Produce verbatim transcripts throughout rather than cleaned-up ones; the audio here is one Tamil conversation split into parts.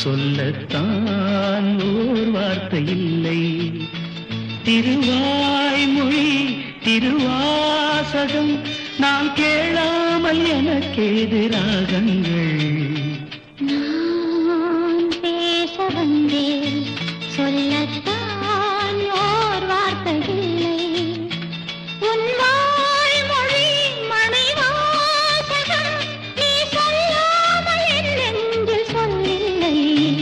சொல்லத்தான் ஓர் வார்த்தை இல்லை. திருவாய்மொழி திருவாசகம் நான் கேளாமல் எனக்கேது ராகங்கள். நான் பேச வந்தேன் சொல்லத்தான் ஓர் வார்த்தை இல்லை. உன் வாய்மொழி மணிவாசகம் நீ சொல்லாமல் என் நெஞ்சில் சொல்லில்லை.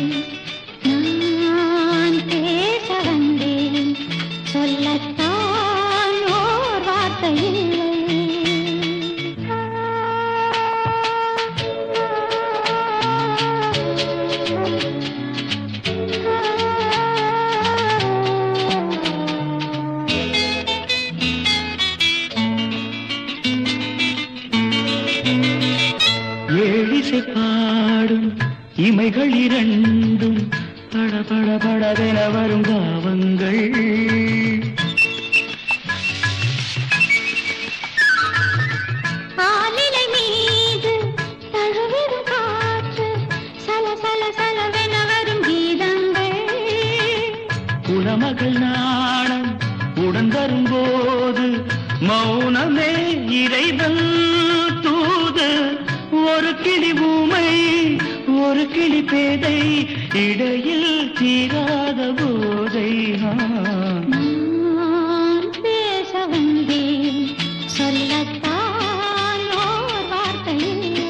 நான் பேச வந்தேன் சொல்லத்தான் ஓர் வார்த்தை இல்லை. ஏழிசை பாடும் இமைகள் இரண்டும் பட பட படவென வரும் பாவங்கள். ஆலிலை மீது தழுவிடும் காற்று சல சல சலவென வரும் கீதங்கள். குலமகள் நாணம் உடன் வரும்போது மௌனமே இறைவன் தூது. ஒரு கிளி ஊமை ஒரு கிளி பேதை இடையில் தீராத போதை. நான் பேச வந்தேன் சொல்லத்தான் ஓர் வார்த்தை இல்லை.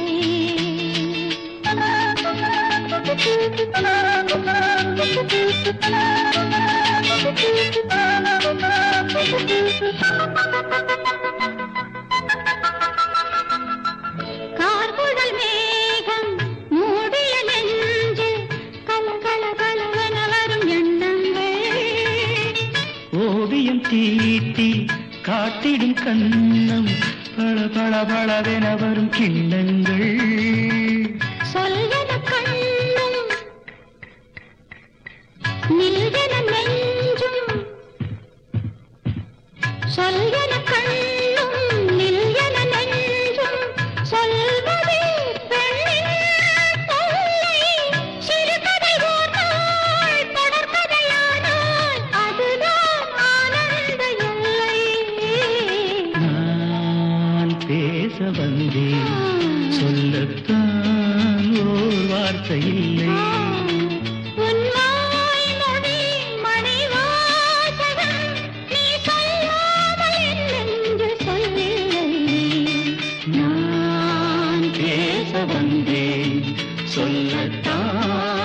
கார்குழல் மேகம் மூடிய நெஞ்சு கலகல கலவென வரும் எண்ணங்கள். ஓவியம் தீட்டி காட்டிடும் கண்ணம் பள பள பளவென வரும் கிண்ணங்கள். சொல்வன கண்ணும் நில்வன நெஞ்சும். சொல்வன கண்ணும் நில்வன நெஞ்சும். சொல்வதே பெண்ணின் தொல்லை. சிறுகதை ஓர் நாள் தொடர்கதையானால் அதுதான் ஆனந்த எல்லை. நான் பேச வந்தேன் சொல்லத்தான் ஓர் வார்த்தை இல்லை. உன் வாய்மொழி மணிவாசகம் நீ சொல்லாமல் என் நெஞ்சில் சொல்லில்லை. நான் பேச வந்தேன் சொல்லத்தான்